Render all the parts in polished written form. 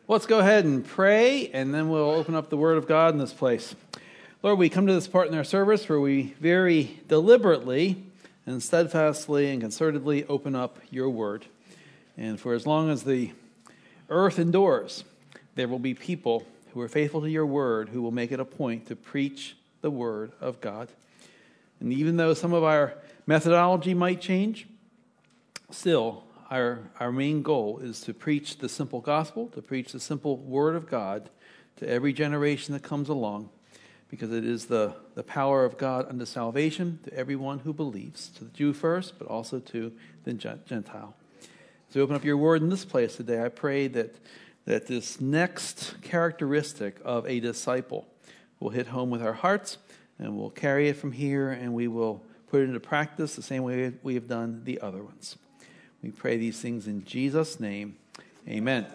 Let's go ahead and pray, and then we'll open up the Word of God in this place. Lord, we come to this part in our service where we very deliberately and steadfastly and concertedly open up your Word. And for as long as the earth endures, there will be people who are faithful to your Word who will make it a point to preach the Word of God. And even though some of our methodology might change, still, our main goal is to preach the simple gospel, to preach the simple word of God to every generation that comes along, because it is the power of God unto salvation to everyone who believes, to the Jew first, but also to the Gentile. As we open up your word in this place today, I pray that this next characteristic of a disciple will hit home with our hearts, and we'll carry it from here, and we will put it into practice the same way we have done the other ones. We pray these things in Jesus' name. Amen.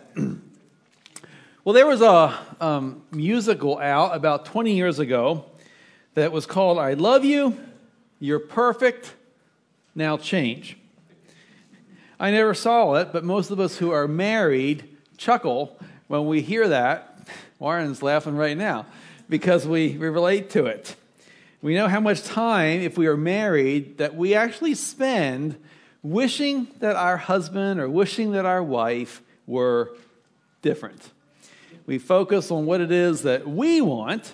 Well, there was a musical out about 20 years ago that was called I Love You, You're Perfect, Now Change. I never saw it, but most of us who are married chuckle when we hear that. Warren's laughing right now because we relate to it. We know how much time, if we are married, that we actually spend wishing that our husband or wishing that our wife were different. We focus on what it is that we want.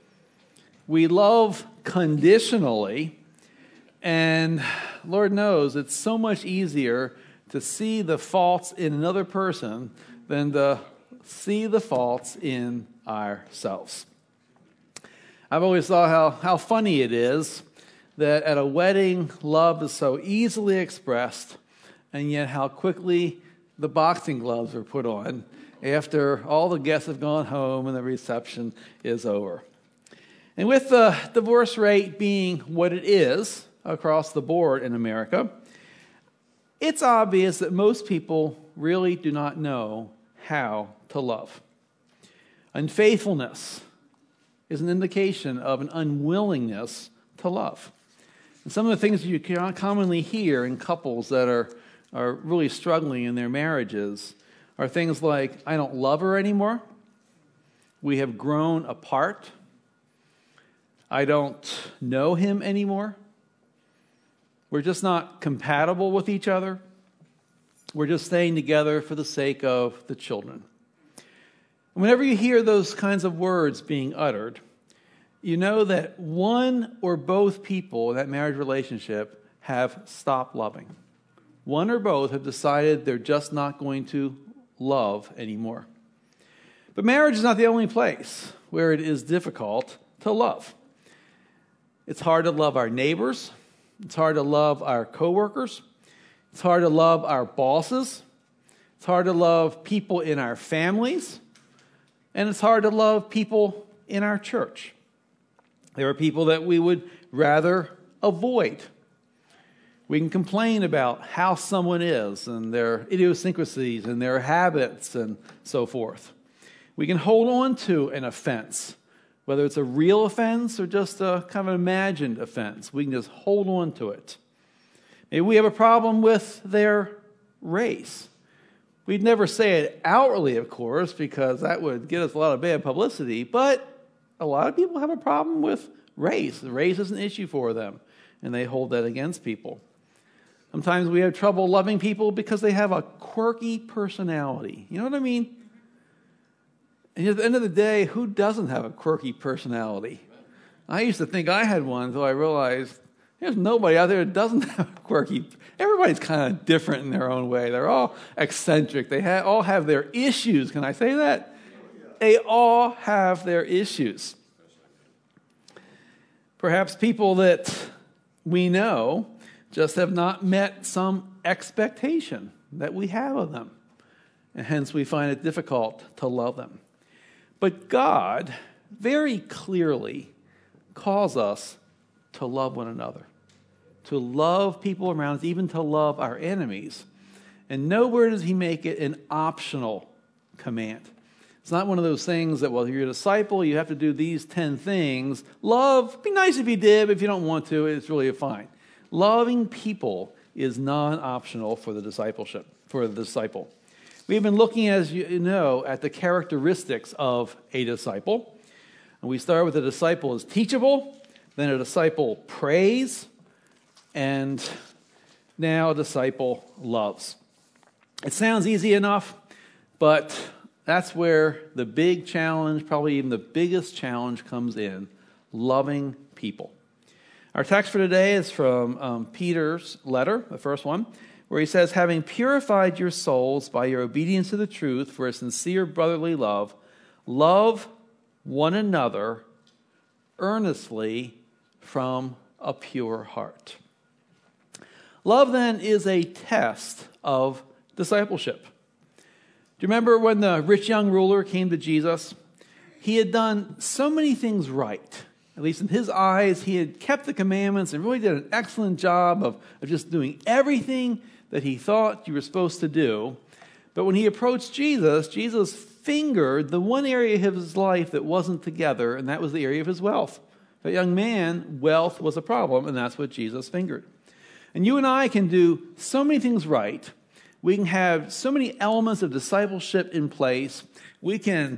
We love conditionally. And Lord knows it's so much easier to see the faults in another person than to see the faults in ourselves. I've always thought how funny it is that at a wedding, love is so easily expressed, and yet how quickly the boxing gloves are put on after all the guests have gone home and the reception is over. And with the divorce rate being what it is across the board in America, it's obvious that most people really do not know how to love. Unfaithfulness is an indication of an unwillingness to love. And some of the things you can commonly hear in couples that are really struggling in their marriages are things like, I don't love her anymore. We have grown apart. I don't know him anymore. We're just not compatible with each other. We're just staying together for the sake of the children. And whenever you hear those kinds of words being uttered, you know that one or both people in that marriage relationship have stopped loving. One or both have decided they're just not going to love anymore. But marriage is not the only place where it is difficult to love. It's hard to love our neighbors. It's hard to love our coworkers. It's hard to love our bosses. It's hard to love people in our families. And it's hard to love people in our church. There are people that we would rather avoid. We can complain about how someone is and their idiosyncrasies and their habits and so forth. We can hold on to an offense, whether it's a real offense or just a kind of an imagined offense. We can just hold on to it. Maybe we have a problem with their race. We'd never say it outwardly, of course, because that would get us a lot of bad publicity, but a lot of people have a problem with race. Race is an issue for them, and they hold that against people. Sometimes we have trouble loving people because they have a quirky personality. You know what I mean? And at the end of the day, who doesn't have a quirky personality? I used to think I had one until I realized there's nobody out there that doesn't have a quirky. Everybody's kind of different in their own way. They're all eccentric. They all have their issues. Can I say that? They all have their issues. Perhaps people that we know just have not met some expectation that we have of them, and hence we find it difficult to love them. But God very clearly calls us to love one another, to love people around us, even to love our enemies. And nowhere does he make it an optional command. It's not one of those things that, well, you're a disciple, you have to do these 10 things. Love, be nice if you did, but if you don't want to, it's really fine. Loving people is non-optional for the discipleship, for the disciple. We've been looking, as you know, at the characteristics of a disciple. And we start with a disciple is teachable, then a disciple prays, and now a disciple loves. It sounds easy enough, but that's where the big challenge, probably even the biggest challenge, comes in: loving people. Our text for today is from Peter's letter, the first one, where he says, having purified your souls by your obedience to the truth for a sincere brotherly love, love one another earnestly from a pure heart. Love, then, is a test of discipleship. Do you remember when the rich young ruler came to Jesus? He had done so many things right. At least in his eyes, he had kept the commandments and really did an excellent job of just doing everything that he thought you were supposed to do. But when he approached Jesus, Jesus fingered the one area of his life that wasn't together, and that was the area of his wealth. That young man, wealth was a problem, and that's what Jesus fingered. And you and I can do so many things right. We can have so many elements of discipleship in place. We can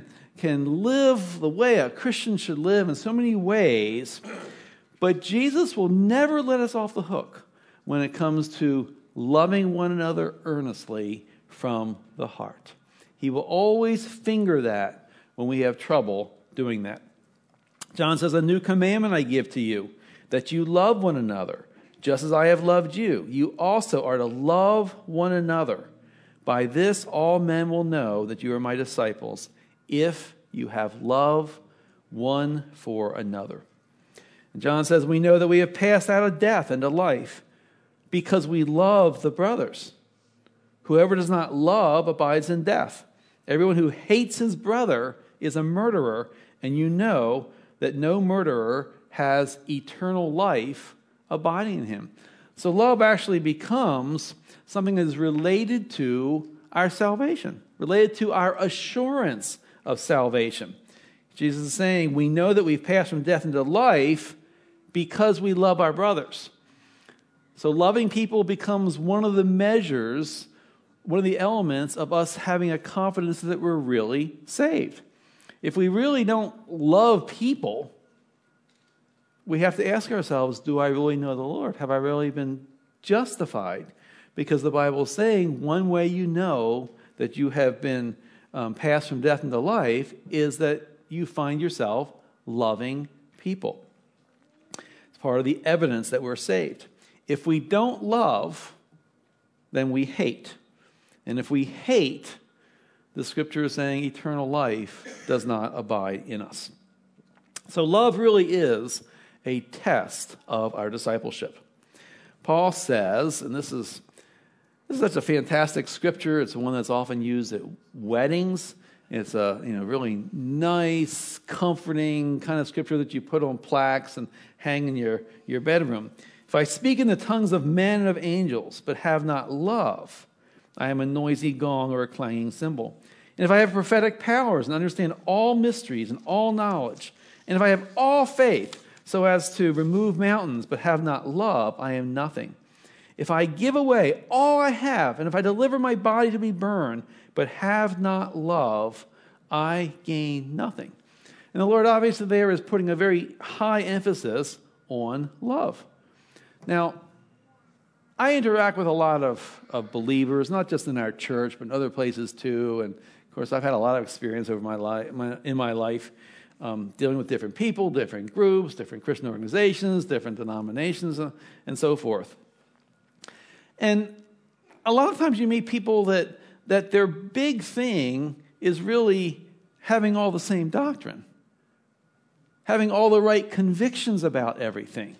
live the way a Christian should live in so many ways, but Jesus will never let us off the hook when it comes to loving one another earnestly from the heart. He will always finger that when we have trouble doing that. John says, a new commandment I give to you, that you love one another, just as I have loved you. You also are to love one another. By this all men will know that you are my disciples, if you have love one for another. And John says, we know that we have passed out of death into life because we love the brothers. Whoever does not love abides in death. Everyone who hates his brother is a murderer, and you know that no murderer has eternal life abiding in him. So love actually becomes something that is related to our salvation, related to our assurance of salvation. Jesus is saying we know that we've passed from death into life because we love our brothers. So loving people becomes one of the measures, one of the elements of us having a confidence that we're really saved. If we really don't love people, we have to ask ourselves, do I really know the Lord? Have I really been justified? Because the Bible is saying one way you know that you have been passed from death into life is that you find yourself loving people. It's part of the evidence that we're saved. If we don't love, then we hate. And if we hate, the scripture is saying eternal life does not abide in us. So love really is a test of our discipleship. Paul says, and this is such a fantastic scripture. It's one that's often used at weddings. It's a really nice, comforting kind of scripture that you put on plaques and hang in your bedroom. If I speak in the tongues of men and of angels, but have not love, I am a noisy gong or a clanging cymbal. And if I have prophetic powers and understand all mysteries and all knowledge, and if I have all faith so as to remove mountains, but have not love, I am nothing. If I give away all I have, and if I deliver my body to be burned, but have not love, I gain nothing. And the Lord obviously there is putting a very high emphasis on love. Now, I interact with a lot of believers, not just in our church, but in other places too. And of course, I've had a lot of experience over in my life dealing with different people, different groups, different Christian organizations, different denominations, and so forth. And a lot of times you meet people that their big thing is really having all the same doctrine, having all the right convictions about everything.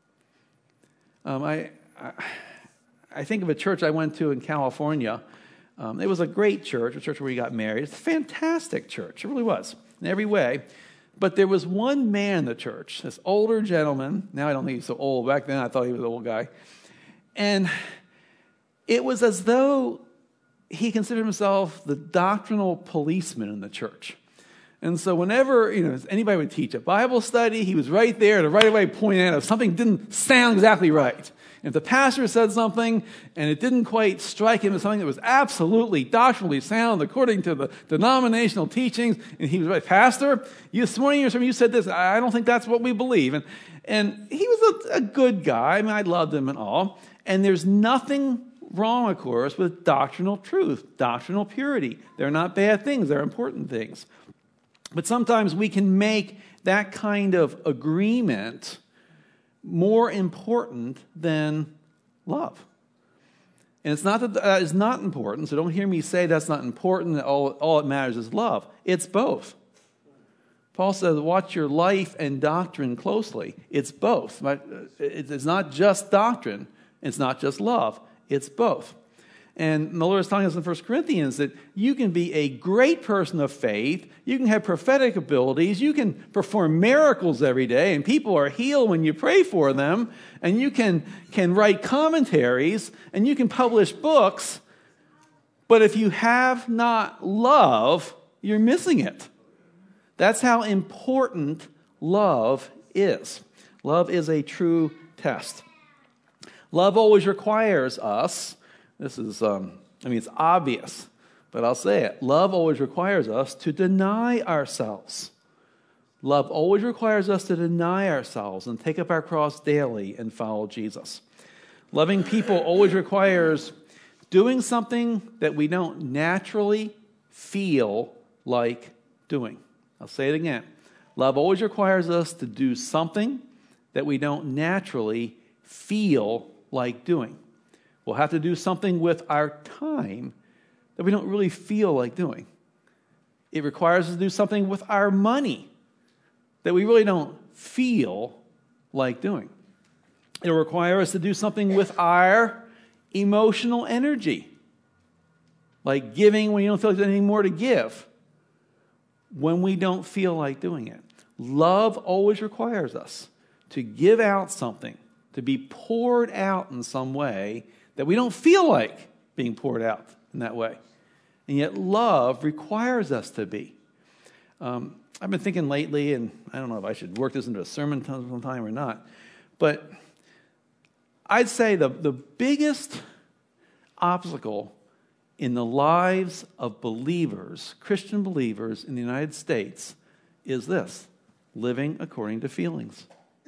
I think of a church I went to in California. It was a great church, a church where we got married. It's a fantastic church. It really was, in every way. But there was one man in the church, this older gentleman. Now I don't think he's so old. Back then I thought he was an old guy. And it was as though he considered himself the doctrinal policeman in the church. And so whenever anybody would teach a Bible study, he was right there to right away point out if something didn't sound exactly right. If the pastor said something and it didn't quite strike him as something that was absolutely doctrinally sound according to the denominational teachings, and he was right, Pastor, this morning you said this, I don't think that's what we believe. And he was a good guy. I mean, I loved him and all. And there's nothing wrong, of course, with doctrinal truth, doctrinal purity. They're not bad things. They're important things. But sometimes we can make that kind of agreement more important than love. And it's not that that is not important, so don't hear me say that's not important, that all that matters is love. It's both. Paul says, watch your life and doctrine closely. It's both. It's not just doctrine. It's not just love. It's both. And the Lord is telling us in 1 Corinthians that you can be a great person of faith, you can have prophetic abilities, you can perform miracles every day, and people are healed when you pray for them, and you can write commentaries, and you can publish books, but if you have not love, you're missing it. That's how important love is. Love is a true test. Love always requires us. This is, it's obvious, but I'll say it. Love always requires us to deny ourselves. Love always requires us to deny ourselves and take up our cross daily and follow Jesus. Loving people always requires doing something that we don't naturally feel like doing. I'll say it again. Love always requires us to do something that we don't naturally feel like doing. We'll have to do something with our time that we don't really feel like doing. It requires us to do something with our money that we really don't feel like doing. It'll require us to do something with our emotional energy, like giving when you don't feel like there's anything more to give, when we don't feel like doing it. Love always requires us to give out something, to be poured out in some way that we don't feel like being poured out in that way. And yet love requires us to be. I've been thinking lately, and I don't know if I should work this into a sermon sometime or not, but I'd say the biggest obstacle in the lives of believers, Christian believers in the United States, is this: living according to feelings.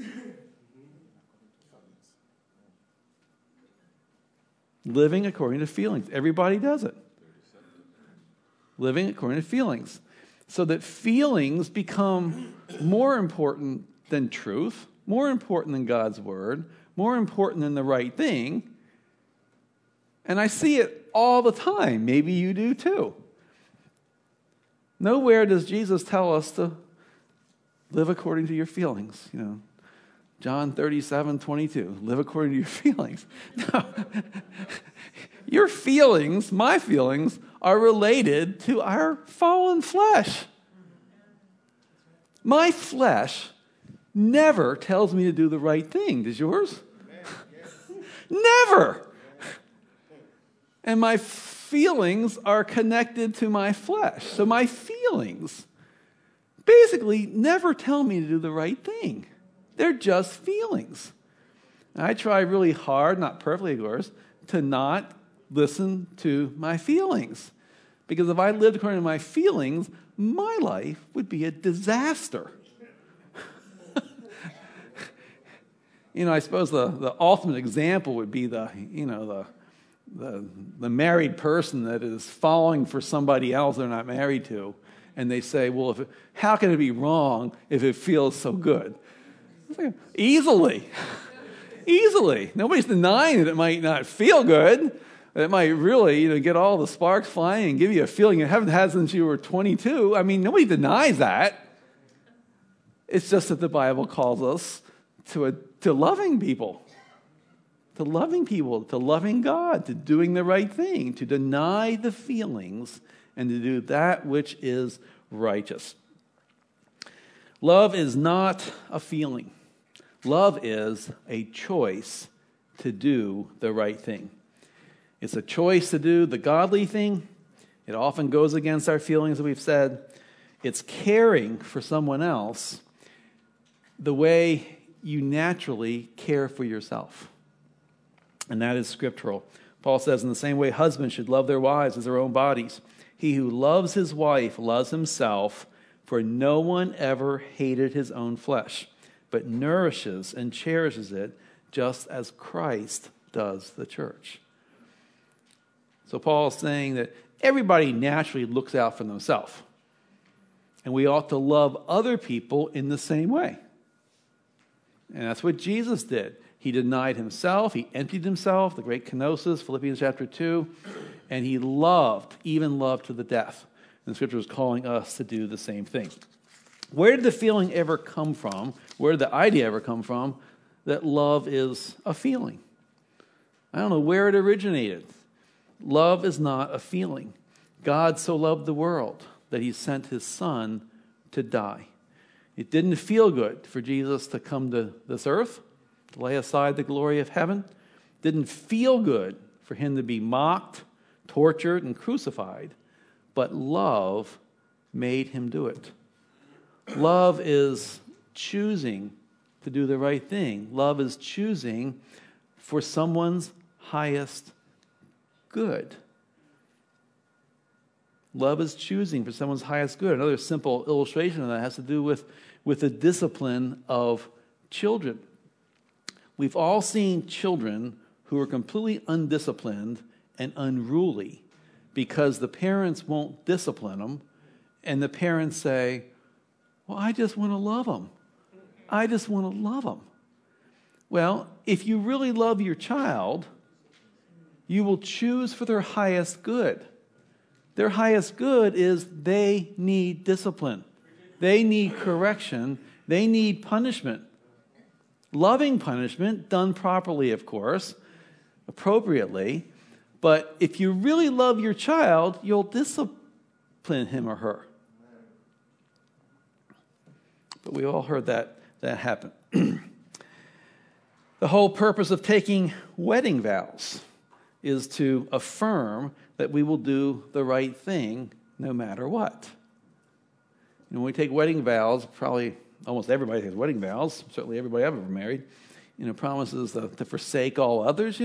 Living according to feelings. Everybody does it. Living according to feelings. So that feelings become more important than truth, more important than God's word, more important than the right thing. And I see it all the time. Maybe you do too. Nowhere does Jesus tell us to live according to your feelings. John 37:22, live according to your feelings. No. Your feelings, my feelings, are related to our fallen flesh. My flesh never tells me to do the right thing. Does yours? Never. And my feelings are connected to my flesh. So my feelings basically never tell me to do the right thing. They're just feelings. I try really hard, not perfectly of course, to not listen to my feelings. Because if I lived according to my feelings, my life would be a disaster. I suppose the ultimate example would be the married person that is falling for somebody else they're not married to, and they say, well, how can it be wrong if it feels so good? Easily. Nobody's denying that it might not feel good. It might really get all the sparks flying and give you a feeling you haven't had since you were 22. I mean, nobody denies that. It's just that the Bible calls us to loving people. To loving God, to doing the right thing, to deny the feelings and to do that which is righteous. Love is not a feeling. Love is a choice to do the right thing. It's a choice to do the godly thing. It often goes against our feelings, as we've said. It's caring for someone else the way you naturally care for yourself. And that is scriptural. Paul says, in the same way, husbands should love their wives as their own bodies. He who loves his wife loves himself, for no one ever hated his own flesh, but nourishes and cherishes it, just as Christ does the church. So Paul is saying that everybody naturally looks out for themselves. And we ought to love other people in the same way. And that's what Jesus did. He denied himself. He emptied himself, the great kenosis, Philippians chapter 2. And he loved, even loved to the death. And the scripture is calling us to do the same thing. Where did the feeling ever come from? Where did the idea ever come from that love is a feeling? I don't know where it originated. Love is not a feeling. God so loved the world that he sent his son to die. It didn't feel good for Jesus to come to this earth, to lay aside the glory of heaven. It didn't feel good for him to be mocked, tortured, and crucified. But love made him do it. Love is choosing to do the right thing. Love is choosing for someone's highest good. Love is choosing for someone's highest good. Another simple illustration of that has to do with the discipline of children. We've all seen children who are completely undisciplined and unruly because the parents won't discipline them, and the parents say, well, I just want to love them. I just want to love them. Well, if you really love your child, you will choose for their highest good. Their highest good is they need discipline. They need correction. They need punishment. Loving punishment, done properly, of course, appropriately. But if you really love your child, you'll discipline him or her. But we all heard that happen. The whole purpose of taking wedding vows is to affirm that we will do the right thing no matter what. When we take wedding vows, probably almost everybody takes wedding vows, certainly everybody I've ever married, promises to forsake all others,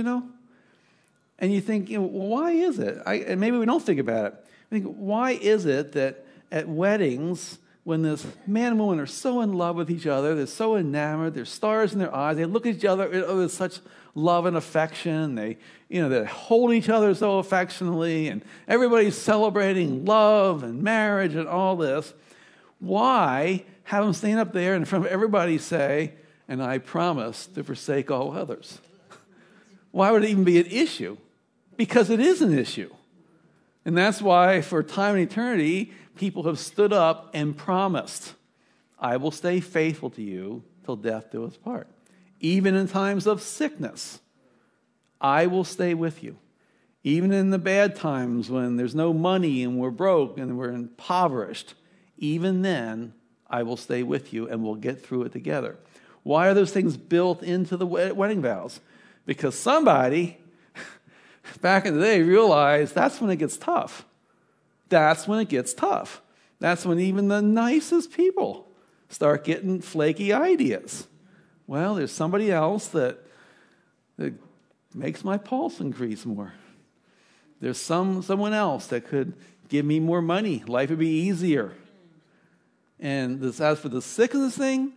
And you think, well, why is it? And maybe we don't think about it. I think, why is it that at weddings, when this man and woman are so in love with each other, they're so enamored, there's stars in their eyes, they look at each other with such love and affection, they hold each other so affectionately, and everybody's celebrating love and marriage and all this. Why have them stand up there and in front of everybody say, and I promise to forsake all others? Why would it even be an issue? Because it is an issue. And that's why for time and eternity, people have stood up and promised, I will stay faithful to you till death do us part. Even in times of sickness, I will stay with you. Even in the bad times when there's no money and we're broke and we're impoverished, even then, I will stay with you and we'll get through it together. Why are those things built into the wedding vows? Because somebody back in the day realized that's when it gets tough. That's when it gets tough. That's when even the nicest people start getting flaky ideas. Well, there's somebody else that makes my pulse increase more. There's someone else that could give me more money. Life would be easier. And as for the sickness thing,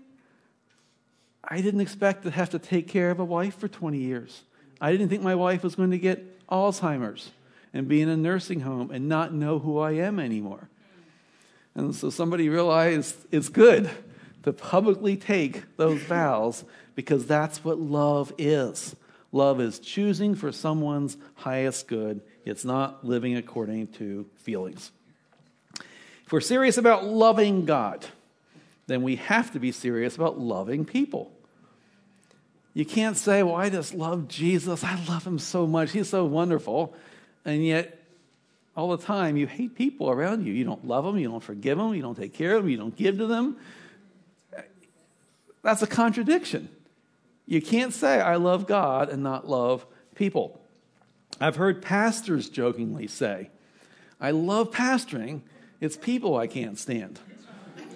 I didn't expect to have to take care of a wife for 20 years. I didn't think my wife was going to get Alzheimer's and be in a nursing home and not know who I am anymore. And so somebody realized it's good to publicly take those vows because that's what love is. Love is choosing for someone's highest good. It's not living according to feelings. If we're serious about loving God, then we have to be serious about loving people. You can't say, well, I just love Jesus. I love him so much. He's so wonderful. And yet, all the time, you hate people around you. You don't love them. You don't forgive them. You don't take care of them. You don't give to them. That's a contradiction. You can't say, I love God and not love people. I've heard pastors jokingly say, I love pastoring. It's people I can't stand.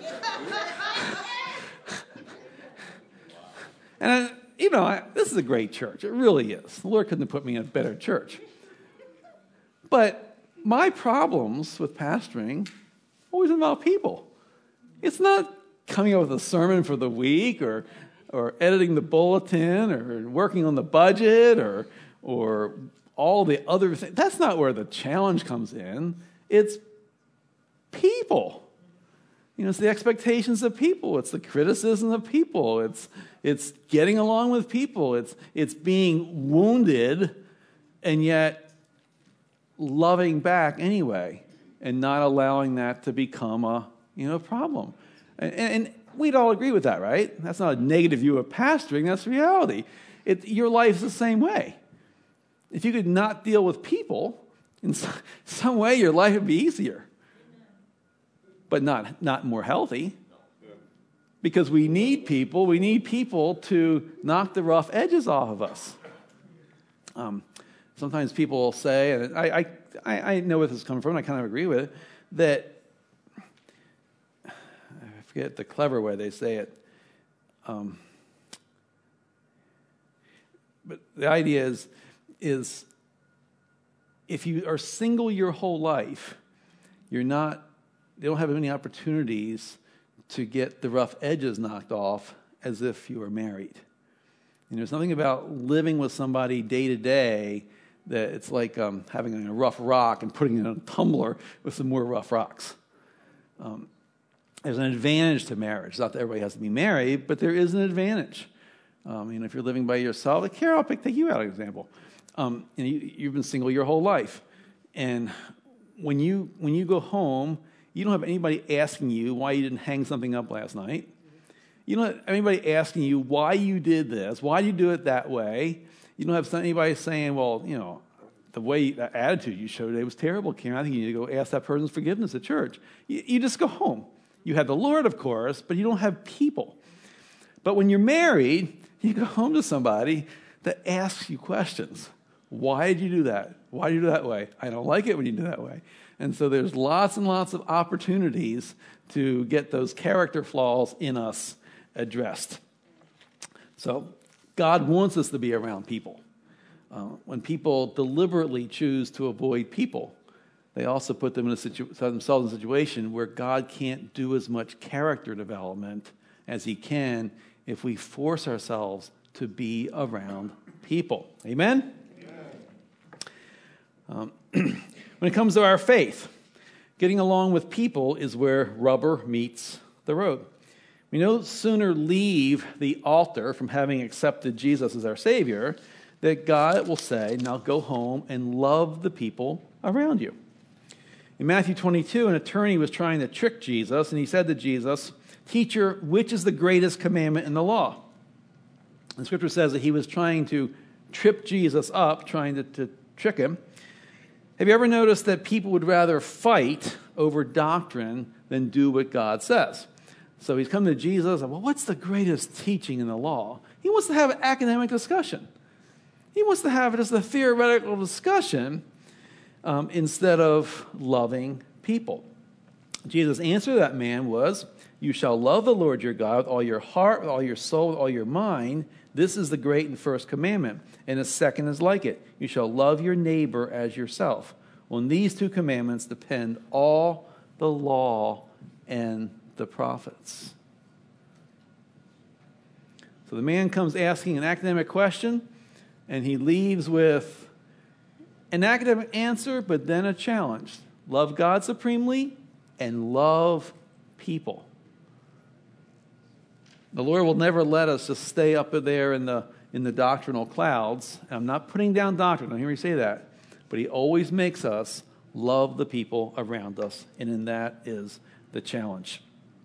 And, this is a great church. It really is. The Lord couldn't have put me in a better church. But my problems with pastoring always involve people. It's not coming up with a sermon for the week or editing the bulletin or working on the budget or all the other things. That's not where the challenge comes in. It's people. It's the expectations of people. It's the criticism of people. It's getting along with people. It's being wounded and yet loving back anyway and not allowing that to become a problem. And we'd all agree with that, right? That's not a negative view of pastoring. That's reality. Your life's the same way. If you could not deal with people, in some way your life would be easier. But not more healthy. Because we need people. We need people to knock the rough edges off of us. Sometimes people will say, and I know where this is coming from, and I kind of agree with it, that, I forget the clever way they say it, but the idea is if you are single your whole life, they don't have as many opportunities to get the rough edges knocked off as if you were married. And there's nothing about living with somebody day to day that it's like having a rough rock and putting it in a tumbler with some more rough rocks. There's an advantage to marriage. It's not that everybody has to be married, but there is an advantage. If you're living by yourself, like Carol, I'll take you out as an example. You've been single your whole life. And when you go home, you don't have anybody asking you why you didn't hang something up last night. You don't have anybody asking you why you did this, why you do it that way. You don't have anybody saying, well, the way, that attitude you showed today was terrible, Karen. I think you need to go ask that person's forgiveness at church. You just go home. You have the Lord, of course, but you don't have people. But when you're married, you go home to somebody that asks you questions. Why did you do that? Why do you do it that way? I don't like it when you do it that way. And so there's lots and lots of opportunities to get those character flaws in us addressed. So God wants us to be around people. When people deliberately choose to avoid people, they also put them themselves in a situation where God can't do as much character development as he can if we force ourselves to be around people. Amen? When it comes to our faith, getting along with people is where rubber meets the road. We no sooner leave the altar from having accepted Jesus as our Savior that God will say, now go home and love the people around you. In Matthew 22, an attorney was trying to trick Jesus, and he said to Jesus, "Teacher, which is the greatest commandment in the law?" The scripture says that he was trying to trip Jesus up, trying to trick him. Have you ever noticed that people would rather fight over doctrine than do what God says? So he's come to Jesus, and, well, what's the greatest teaching in the law? He wants to have an academic discussion. He wants to have just a theoretical discussion instead of loving people. Jesus' answer to that man was, "You shall love the Lord your God with all your heart, with all your soul, with all your mind. This is the great and first commandment. And the second is like it. You shall love your neighbor as yourself. On these two commandments depend all the law and the prophets." So the man comes asking an academic question, and he leaves with an academic answer, but then a challenge. Love God supremely and love people. The Lord will never let us just stay up there in the doctrinal clouds. And I'm not putting down doctrine. Don't hear me say that. But he always makes us love the people around us. And in that is the challenge.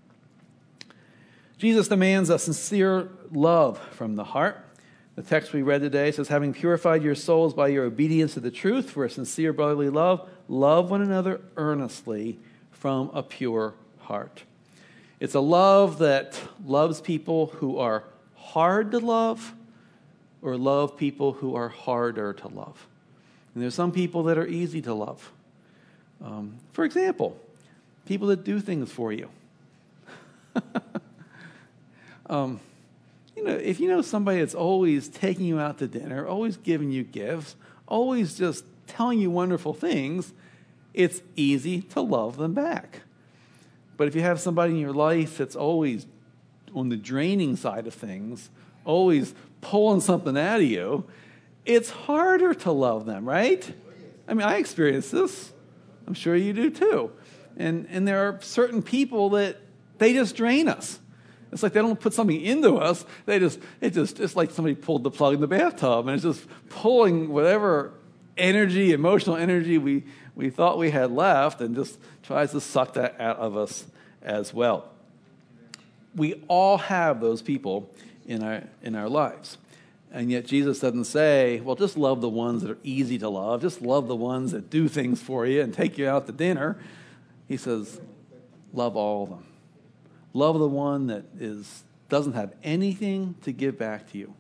Jesus demands a sincere love from the heart. The text we read today says, "Having purified your souls by your obedience to the truth for a sincere brotherly love, love one another earnestly from a pure heart." It's a love that loves people who are hard to love or love people who are harder to love. And there's some people that are easy to love. For example, people that do things for you. If you know somebody that's always taking you out to dinner, always giving you gifts, always just telling you wonderful things, it's easy to love them back. But if you have somebody in your life that's always on the draining side of things, always pulling something out of you, it's harder to love them, right? I mean, I experience this. I'm sure you do too. And there are certain people that they just drain us. It's like they don't put something into us. It's like somebody pulled the plug in the bathtub, and it's just pulling whatever energy, emotional energy we thought we had left, and just tries to suck that out of us as well. We all have those people in our lives. And yet Jesus doesn't say, well, just love the ones that are easy to love. Just love the ones that do things for you and take you out to dinner. He says, love all of them. Love the one that doesn't have anything to give back to you.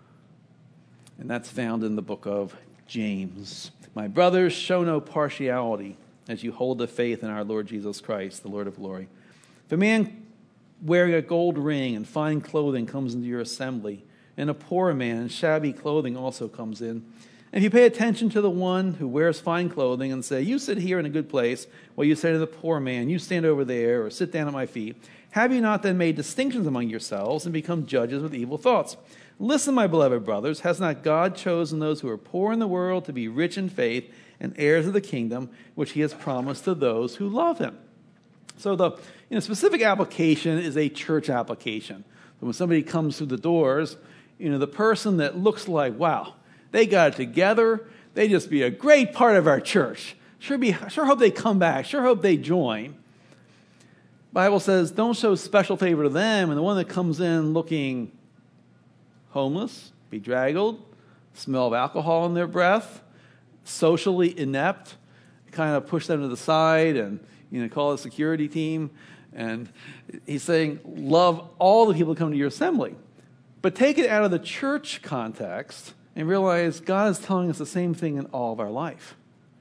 And that's found in the book of James. My brothers, show no partiality as you hold the faith in our Lord Jesus Christ, the Lord of glory. If a man wearing a gold ring and fine clothing comes into your assembly, and a poor man in shabby clothing also comes in, and if you pay attention to the one who wears fine clothing and say, you sit here in a good place, while you say to the poor man, you stand over there, or sit down at my feet, have you not then made distinctions among yourselves and become judges with evil thoughts? Listen, my beloved brothers, has not God chosen those who are poor in the world to be rich in faith and heirs of the kingdom, which he has promised to those who love him? So the specific application is a church application. So when somebody comes through the doors, the person that looks like, wow, they got it together, they just be a great part of our church. Sure hope they come back. Sure hope they join. Bible says, don't show special favor to them. And the one that comes in looking homeless, bedraggled, smell of alcohol in their breath, socially inept, kind of push them to the side and call a security team. And he's saying, love all the people who come to your assembly. But take it out of the church context and realize God is telling us the same thing in all of our life.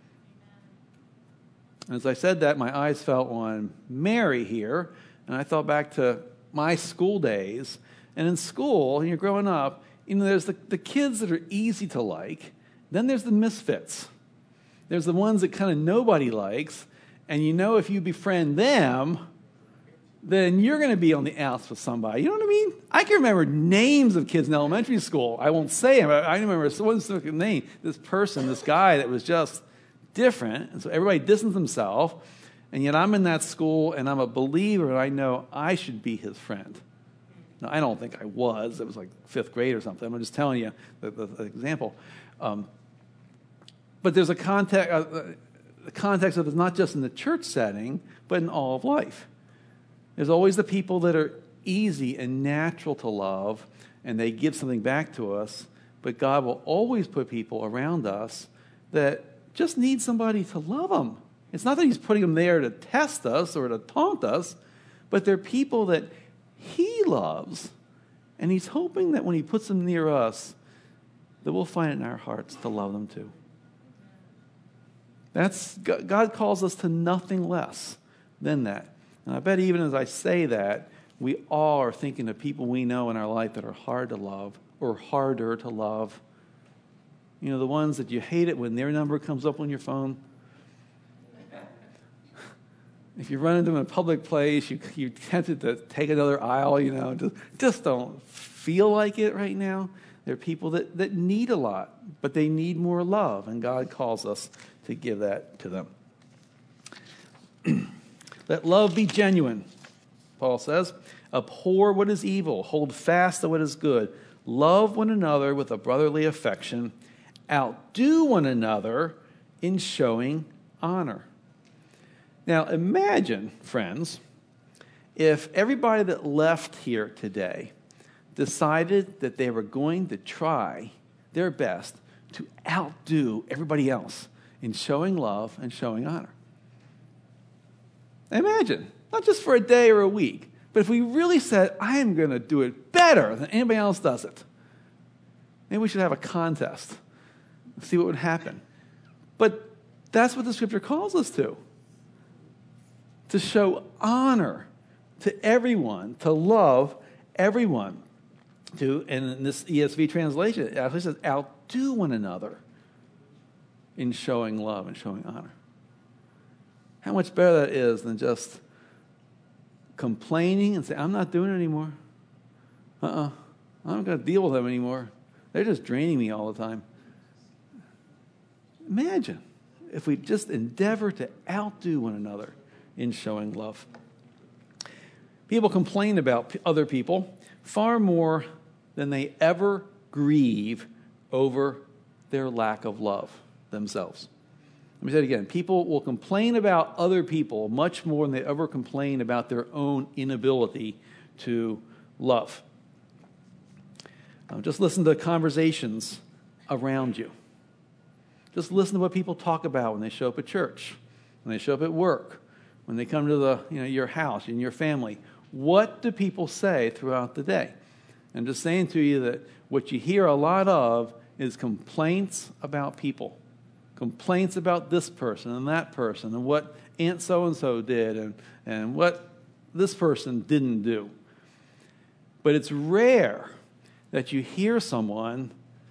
And as I said that, my eyes fell on Mary here, and I thought back to my school days. And in school, when you're growing up, there's the kids that are easy to like. Then there's the misfits. There's the ones that kind of nobody likes. And if you befriend them, then you're going to be on the outs with somebody. You know what I mean? I can remember names of kids in elementary school. I won't say them. I remember one specific name. This person, this guy that was just different. And so everybody distanced themselves. And yet I'm in that school, and I'm a believer, and I know I should be his friend. Now, I don't think I was. It was like 5th grade or something. I'm just telling you the example. But there's a context. The context of it's not just in the church setting, but in all of life. There's always the people that are easy and natural to love, and they give something back to us, but God will always put people around us that just need somebody to love them. It's not that he's putting them there to test us or to taunt us, but they're people that he loves, and he's hoping that when he puts them near us, that we'll find it in our hearts to love them too. God calls us to nothing less than that. And I bet even as I say that, we all are thinking of people we know in our life that are hard to love or harder to love. The ones that you hate it when their number comes up on your phone. If you run into them in a public place, you're tempted to take another aisle, just don't feel like it right now. There are people that need a lot, but they need more love, and God calls us to give that to them. Let love be genuine, Paul says. Abhor what is evil. Hold fast to what is good. Love one another with a brotherly affection. Outdo one another in showing honor. Now imagine, friends, if everybody that left here today decided that they were going to try their best to outdo everybody else in showing love and showing honor. Imagine, not just for a day or a week, but if we really said, I am going to do it better than anybody else does it. Maybe we should have a contest. See what would happen. But that's what the scripture calls us to show honor, to everyone, to love everyone. And in this ESV translation, it actually says, outdo one another in showing love and showing honor. How much better that is than just complaining and saying, I'm not doing it anymore. I'm not going to deal with them anymore. They're just draining me all the time. Imagine if we just endeavor to outdo one another in showing love. People complain about other people far more than they ever grieve over their lack of love themselves. Let me say it again. People will complain about other people much more than they ever complain about their own inability to love. Just listen to conversations around you. Just listen to what people talk about when they show up at church, when they show up at work, when they come to your house and your family. What do people say throughout the day? I'm just saying to you that what you hear a lot of is complaints about people. Complaints about this person and that person and what Aunt so-and-so did and what this person didn't do. But it's rare that you hear someone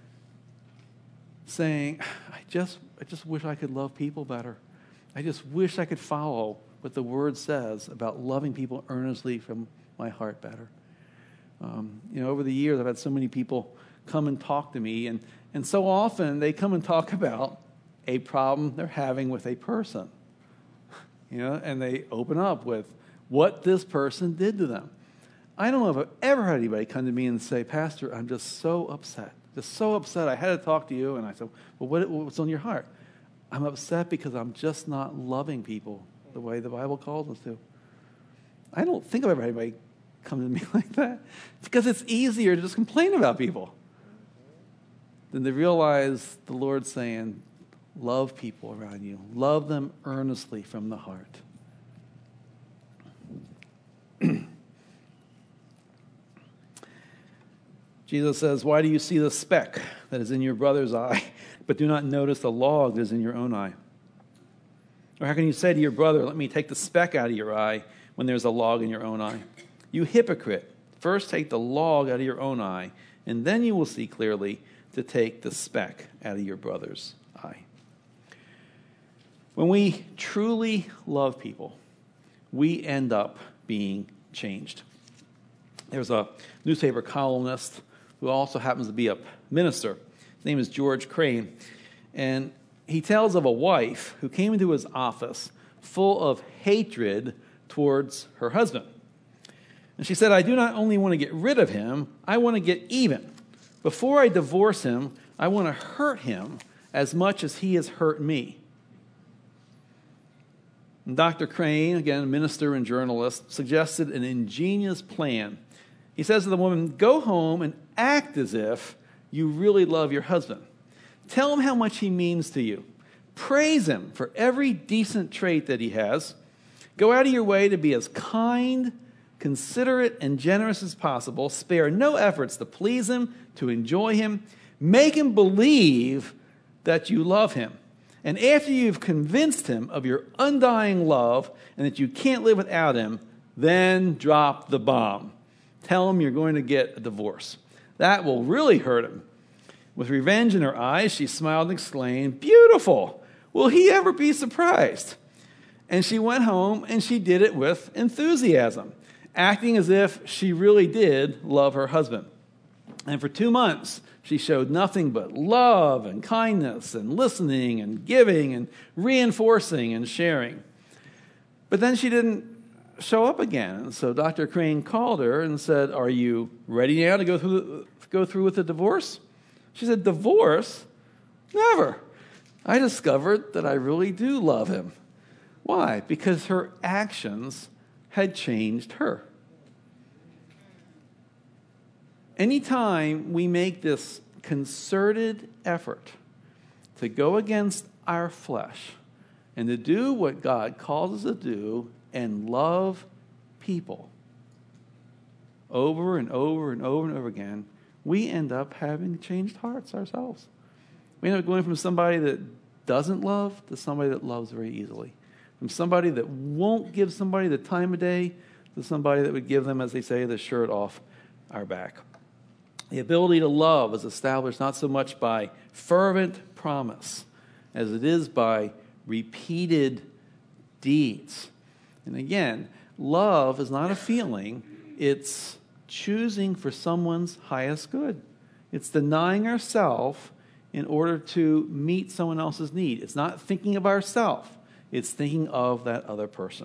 saying, I just wish I could love people better. I just wish I could follow what the Word says about loving people earnestly from my heart better. Over the years, I've had so many people come and talk to me, and so often they come and talk about a problem they're having with a person. And they open up with what this person did to them. I don't know if I've ever had anybody come to me and say, Pastor, I'm just so upset. Just so upset. I had to talk to you. And I said, well, what's on your heart? I'm upset because I'm just not loving people the way the Bible calls us to. I don't think I've ever had anybody come to me like that. Because it's easier to just complain about people than to realize the Lord's saying, love people around you. Love them earnestly from the heart. Jesus says, why do you see the speck that is in your brother's eye, but do not notice the log that is in your own eye? Or how can you say to your brother, let me take the speck out of your eye when there's a log in your own eye? You hypocrite, first take the log out of your own eye, and then you will see clearly to take the speck out of your brother's eye. When we truly love people, we end up being changed. There's a newspaper columnist who also happens to be a minister. His name is George Crane. And he tells of a wife who came into his office full of hatred towards her husband. And she said, I do not only want to get rid of him, I want to get even. Before I divorce him, I want to hurt him as much as he has hurt me. And Dr. Crane, again, a minister and journalist, suggested an ingenious plan. He says to the woman, go home and act as if you really love your husband. Tell him how much he means to you. Praise him for every decent trait that he has. Go out of your way to be as kind, considerate, and generous as possible. Spare no efforts to please him, to enjoy him. Make him believe that you love him. And after you've convinced him of your undying love and that you can't live without him, then drop the bomb. Tell him you're going to get a divorce. That will really hurt him. With revenge in her eyes, she smiled and exclaimed, beautiful! Will he ever be surprised? And she went home and she did it with enthusiasm, acting as if she really did love her husband. And for 2 months, she showed nothing but love and kindness and listening and giving and reinforcing and sharing. But then she didn't show up again. And so Dr. Crane called her and said, are you ready now to go through with the divorce? She said, divorce? Never. I discovered that I really do love him. Why? Because her actions had changed her. Anytime we make this concerted effort to go against our flesh and to do what God calls us to do and love people over and over and over and over again, we end up having changed hearts ourselves. We end up going from somebody that doesn't love to somebody that loves very easily. From somebody that won't give somebody the time of day to somebody that would give them, as they say, the shirt off our back. The ability to love is established not so much by fervent promise as it is by repeated deeds. And again, love is not a feeling, it's choosing for someone's highest good. It's denying ourselves in order to meet someone else's need. It's not thinking of ourselves, it's thinking of that other person.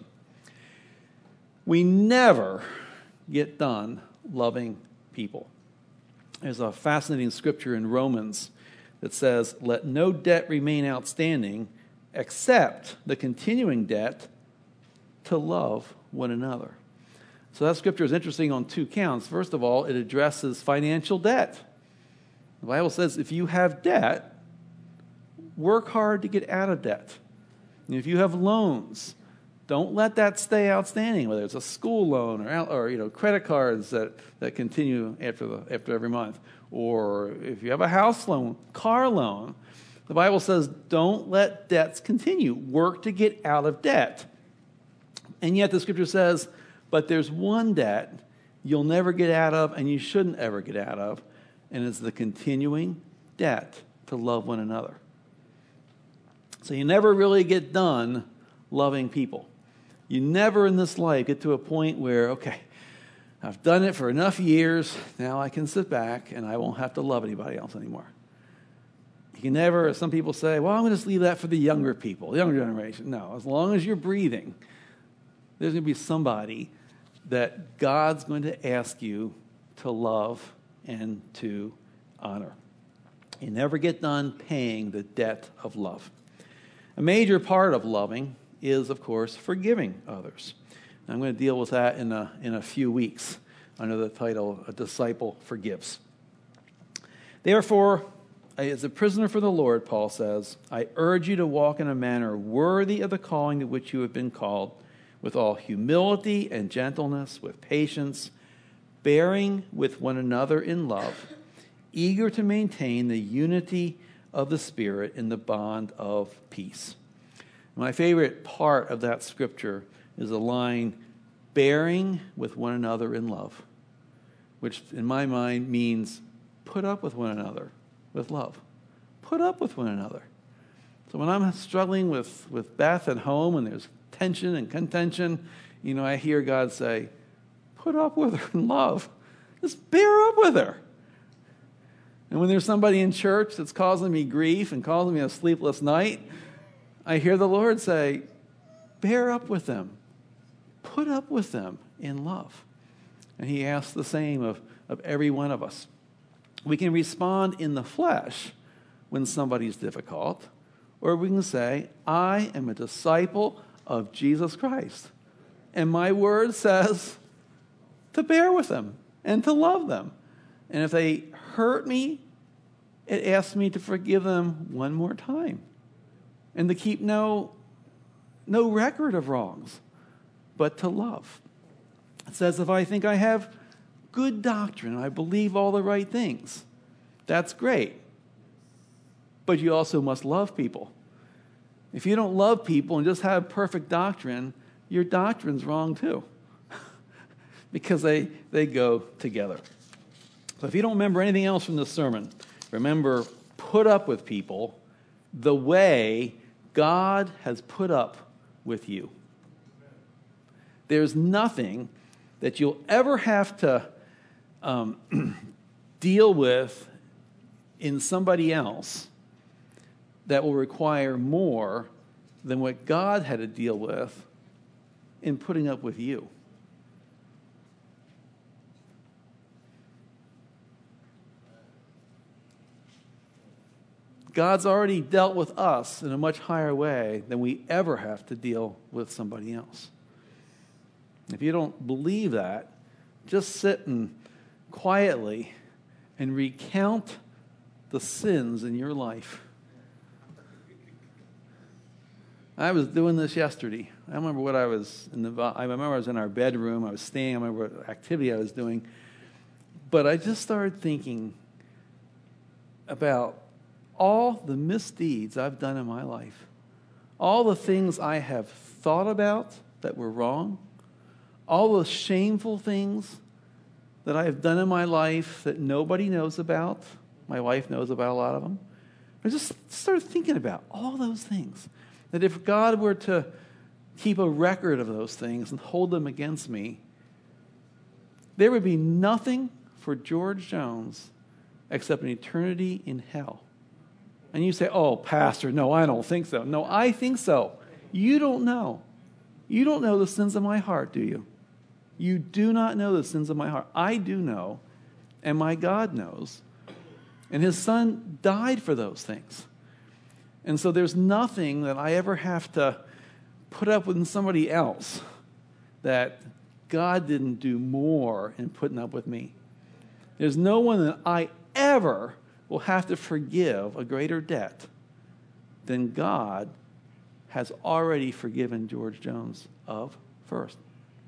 We never get done loving people. There's a fascinating scripture in Romans that says, "Let no debt remain outstanding except the continuing debt to love one another." So that scripture is interesting on two counts. First of all, it addresses financial debt. The Bible says if you have debt, work hard to get out of debt. And if you have loans, don't let that stay outstanding, whether it's a school loan or credit cards that continue after every month, or if you have a house loan, car loan. The Bible says don't let debts continue. Work to get out of debt. And yet the scripture says, but there's one debt you'll never get out of and you shouldn't ever get out of, and it's the continuing debt to love one another. So you never really get done loving people. You never in this life get to a point where, okay, I've done it for enough years, now I can sit back and I won't have to love anybody else anymore. You can never, as some people say, well, I'm going to just leave that for the younger people, the younger generation. No, as long as you're breathing, there's going to be somebody that God's going to ask you to love and to honor. You never get done paying the debt of love. A major part of loving is, of course, forgiving others. And I'm going to deal with that in a few weeks under the title, A Disciple Forgives. Therefore, as a prisoner for the Lord, Paul says, I urge you to walk in a manner worthy of the calling to which you have been called, with all humility and gentleness, with patience, bearing with one another in love, eager to maintain the unity of the Spirit in the bond of peace. My favorite part of that scripture is the line, bearing with one another in love, which in my mind means put up with one another with love. Put up with one another. So when I'm struggling with Beth at home and there's tension and contention, I hear God say, put up with her in love. Just bear up with her. And when there's somebody in church that's causing me grief and causing me a sleepless night, I hear the Lord say, bear up with them. Put up with them in love. And he asks the same of every one of us. We can respond in the flesh when somebody's difficult, or we can say, I am a disciple of Jesus Christ. And my word says to bear with them and to love them. And if they hurt me, it asks me to forgive them one more time. And to keep no record of wrongs, but to love. It says if I think I have good doctrine, I believe all the right things, that's great. But you also must love people. If you don't love people and just have perfect doctrine, your doctrine's wrong too. Because they go together. So if you don't remember anything else from this sermon, remember, put up with people the way God has put up with you. There's nothing that you'll ever have to deal with in somebody else that will require more than what God had to deal with in putting up with you. God's already dealt with us in a much higher way than we ever have to deal with somebody else. If you don't believe that, just sit and quietly and recount the sins in your life. I was doing this yesterday. I remember what I was I remember I was in our bedroom. I was staying. I remember what activity I was doing. But I just started thinking about all the misdeeds I've done in my life, all the things I have thought about that were wrong, all the shameful things that I have done in my life that nobody knows about. My wife knows about a lot of them. I just started thinking about all those things. That if God were to keep a record of those things and hold them against me, there would be nothing for George Jones except an eternity in hell. And you say, oh, Pastor, no, I don't think so. No, I think so. You don't know. You don't know the sins of my heart, do you? You do not know the sins of my heart. I do know, and my God knows. And his Son died for those things. And so there's nothing that I ever have to put up with somebody else that God didn't do more in putting up with me. There's no one that I ever will have to forgive a greater debt than God has already forgiven George Jones of first.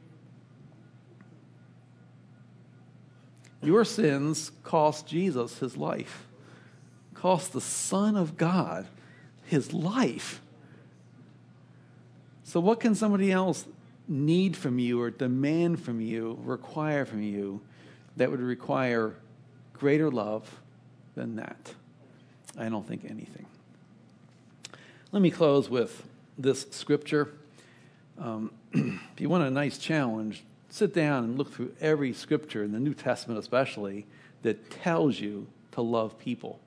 Your sins cost Jesus his life, cost the Son of God his life. So what can somebody else need from you or demand from you, require from you, that would require greater love than that? I don't think anything. Let me close with this scripture. If you want a nice challenge, sit down and look through every scripture, in the New Testament especially, that tells you to love people.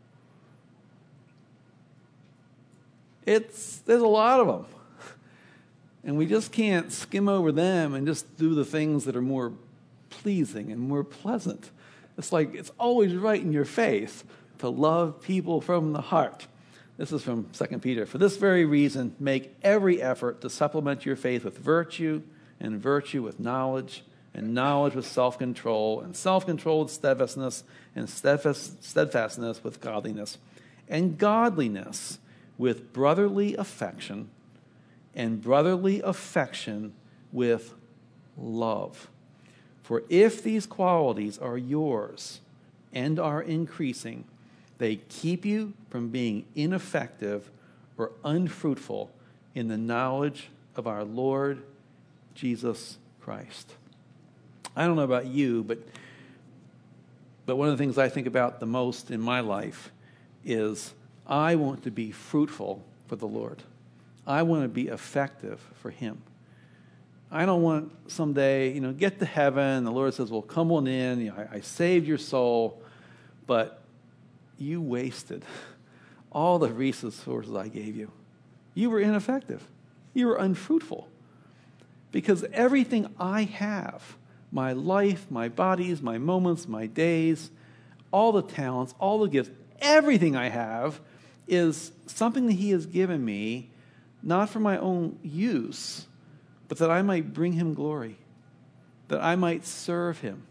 There's a lot of them. And we just can't skim over them and just do the things that are more pleasing and more pleasant. It's like it's always right in your face to love people from the heart. This is from 2 Peter. For this very reason, make every effort to supplement your faith with virtue, and virtue with knowledge, and knowledge with self-control, and self-control with steadfastness, and steadfastness with godliness, and godliness with brotherly affection, and brotherly affection with love. For if these qualities are yours and are increasing, they keep you from being ineffective or unfruitful in the knowledge of our Lord Jesus Christ. I don't know about you, but one of the things I think about the most in my life is I want to be fruitful for the Lord. I want to be effective for him. I don't want someday, get to heaven, the Lord says, well, come on in, I saved your soul, but you wasted all the resources I gave you. You were ineffective. You were unfruitful. Because everything I have, my life, my bodies, my moments, my days, all the talents, all the gifts, everything I have is something that he has given me, not for my own use, but that I might bring him glory, that I might serve him.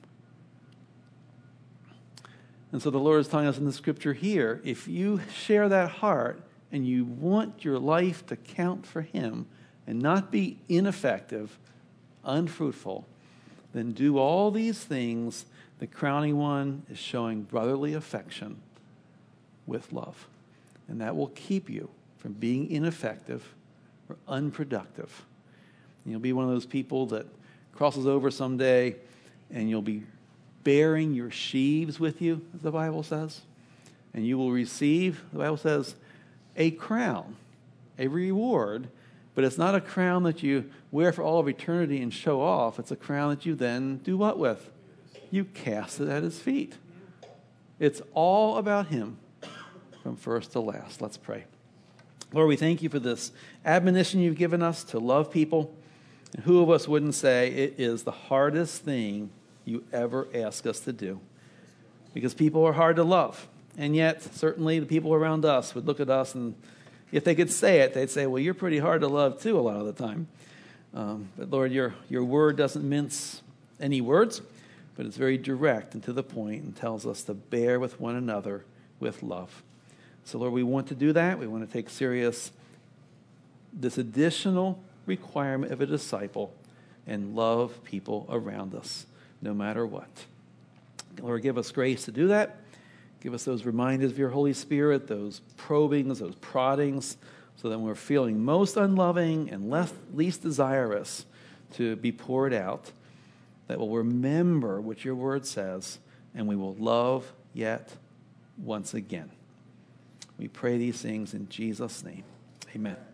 And so the Lord is telling us in the scripture here, if you share that heart and you want your life to count for him and not be ineffective, unfruitful, then do all these things. The crowning one is showing brotherly affection with love. And that will keep you from being ineffective or unproductive. And you'll be one of those people that crosses over someday and you'll be bearing your sheaves with you, as the Bible says. And you will receive, the Bible says, a crown, a reward. But it's not a crown that you wear for all of eternity and show off. It's a crown that you then do what with? You cast it at his feet. It's all about him from first to last. Let's pray. Lord, we thank you for this admonition you've given us to love people. And who of us wouldn't say it is the hardest thing you ever ask us to do? Because people are hard to love. And yet, certainly the people around us would look at us, and if they could say it, they'd say, well, you're pretty hard to love too a lot of the time. But Lord, your word doesn't mince any words, but it's very direct and to the point and tells us to bear with one another with love. So Lord, we want to do that. We want to take serious this additional requirement of a disciple and love people around us, no matter what. Lord, give us grace to do that. Give us those reminders of your Holy Spirit, those probings, those proddings, so that when we're feeling most unloving and least desirous to be poured out, that will remember what your word says, and we will love yet once again. We pray these things in Jesus' name. Amen.